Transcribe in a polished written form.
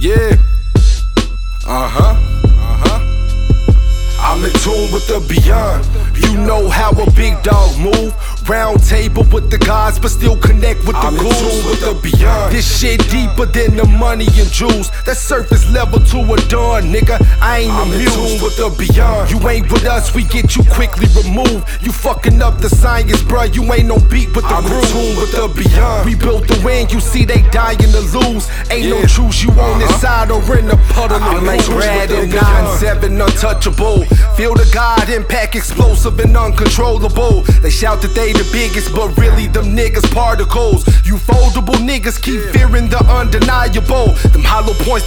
Yeah. I'm in tune with the beyond. You know how a big dog move. Round table with the gods, but still connect with the ghouls. I'm in tune with the beyond. This shit deeper than the money and jewels. That surface level to a dawn, nigga. I ain't amused. I'm in tune with the beyond. You ain't with us, we get you quickly removed. You fucking up the science, bruh. You ain't no beat with the groove. I'm in tune with the beyond. We built the win, you see they dying to lose. Ain't no truce, you on this side or in the puddle. I'm like Brad and 9-7 untouchable. Feel the God impact, explosive and uncontrollable. They shout that they the biggest, but really them niggas particles. You foldable niggas keep fearing the undeniable. Them hollow points